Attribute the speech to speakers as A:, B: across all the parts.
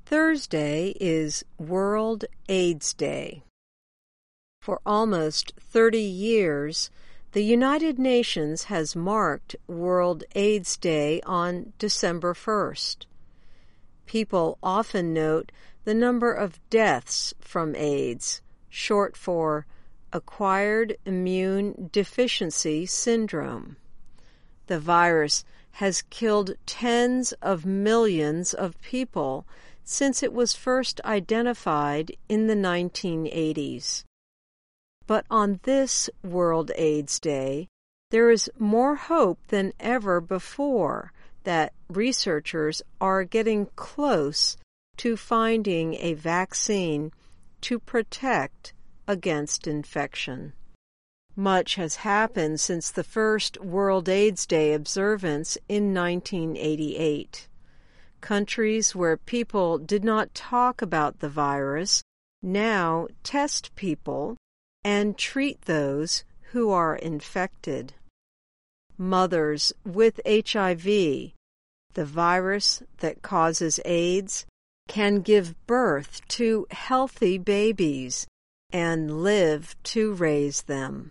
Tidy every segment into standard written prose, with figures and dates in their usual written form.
A: Thursday is World AIDS Day. For almost 30 years, the United Nations has marked World AIDS Day on December 1st. People often note the number of deaths from AIDS, short for Acquired Immune Deficiency Syndrome. The virus has killed tens of millions of people since it was first identified in the 1980s. But on this World AIDS Day, there is more hope than ever before that researchers are getting close to finding a vaccine to protect against infection. Much has happened since the first World AIDS Day observance in 1988. Countries where people did not talk about the virus now test people and treat those who are infected. Mothers with HIV, the virus that causes AIDS, can give birth to healthy babies and live to raise them.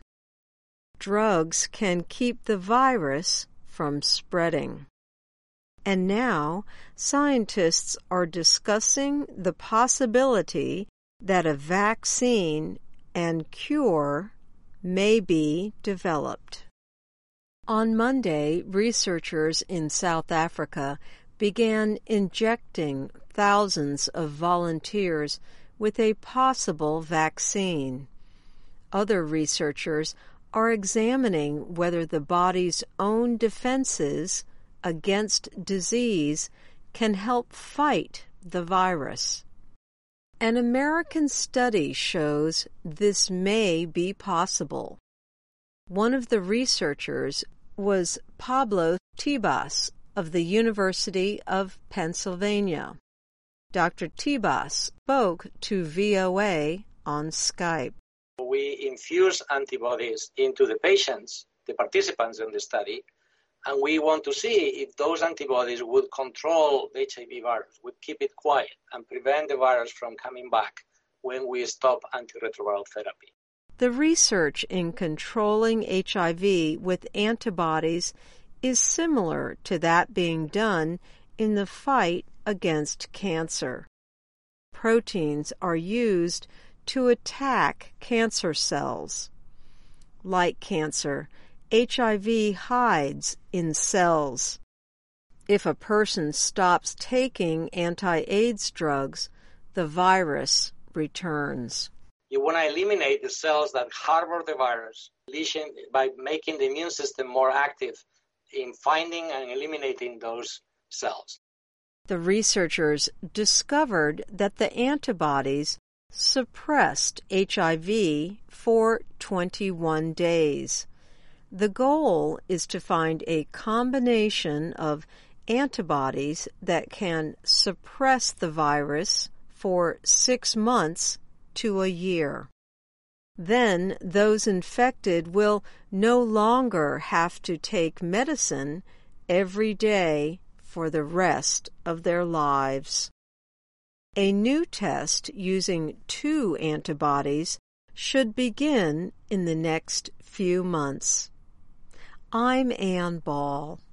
A: Drugs can keep the virus from spreading. And now, scientists are discussing the possibility that a vaccine and cure may be developed. On Monday, researchers in South Africa began injecting thousands of volunteers with a possible vaccine. Other researchers are examining whether the body's own defenses against disease can help fight the virus. An American study shows this may be possible. One of the researchers was Pablo Tebas of the University of Pennsylvania. Dr. Tebas spoke to VOA on Skype.
B: We infuse antibodies into the patients, the participants in the study, and we want to see if those antibodies would control the HIV virus, would keep it quiet and prevent the virus from coming back when we stop antiretroviral therapy.
A: The research in controlling HIV with antibodies is similar to that being done in the fight against cancer. Proteins are used to attack cancer cells. Like cancer, HIV hides in cells. If a person stops taking anti-AIDS drugs, the virus returns.
B: You want to eliminate the cells that harbor the virus by making the immune system more active in finding and eliminating those cells.
A: The researchers discovered that the antibodies suppressed HIV for 21 days. The goal is to find a combination of antibodies that can suppress the virus for 6 months to a year. Then those infected will no longer have to take medicine every day for the rest of their lives. A new test using 2 antibodies should begin in the next few months. I'm Ann Ball.